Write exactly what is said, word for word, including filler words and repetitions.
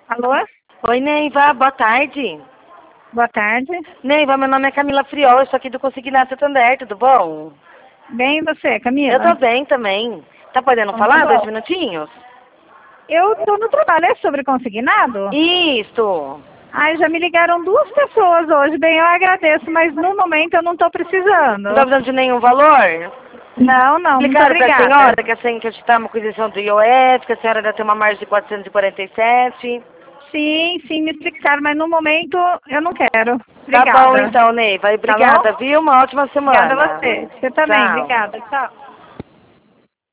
Alô? Oi, Neiva, boa tarde. Boa tarde. Neiva, meu nome é Camila Friol, eu estou aqui do Consignado Santander, tudo bom? Bem, e você, Camila? Eu tô bem também. Tá podendo Então, tá falar dois bom. minutinhos? Eu tô no trabalho, é sobre consignado? Isso. Ai, já me ligaram duas pessoas hoje, bem, eu agradeço, mas no momento eu não tô precisando. Não tá precisando de nenhum valor? Não, não, muito Explicaram pra obrigada. senhora que assim, que a gente tá com isenção do I O F, que a senhora deve ter uma margem de quatrocentos e quarenta e sete. Sim, sim, me explicaram, mas no momento eu não quero. Tá bom Obrigada. então, Neiva. Tá Obrigada, bom? viu? Uma ótima semana. Obrigada a você. Você também, Tchau. obrigada. Tchau.